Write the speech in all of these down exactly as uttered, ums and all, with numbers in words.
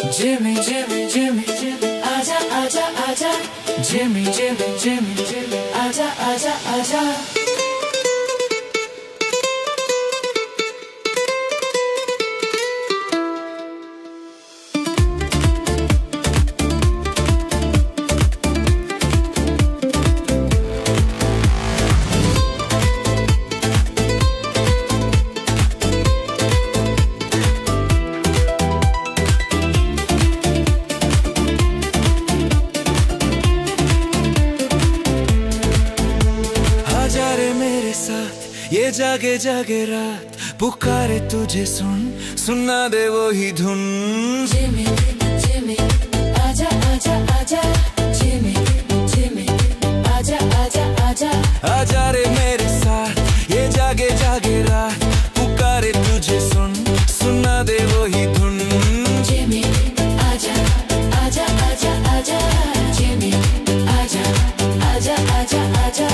Jimmy, Jimmy, Jimmy, Jimmy, आजा आजा आजा Jimmy, Jimmy, Jimmy, Jimmy, आजा आजा आजा। ये जागे जागे रात पुकारे तुझे सुन, सुना दे वो ही धुन। Jimmy, Jimmy, आजा आजा आजा Jimmy, Jimmy, आजा आजा आजा। आजा रे मेरे साथ ये जागे जागे रात पुकारे तुझे सुन, सुना दे वो ही धुन। Jimmy, आजा आजा आजा आजा Jimmy, आजा आजा आजा आजा।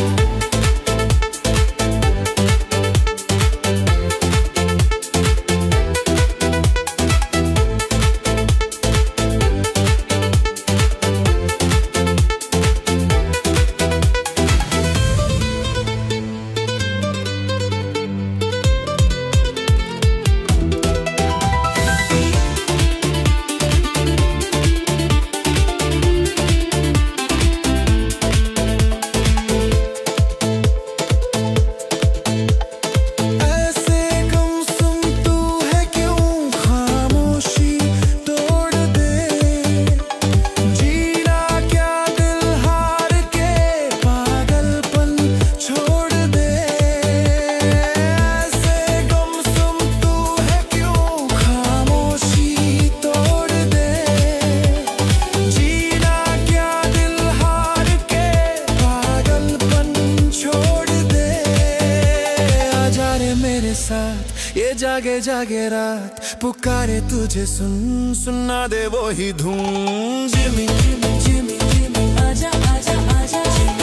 मेरे साथ ये जागे जागे रात पुकारे तुझे सुन, सुना दे वो ही धुन। Jimmy, Jimmy, Jimmy, Jimmy, आजा आजा आजा।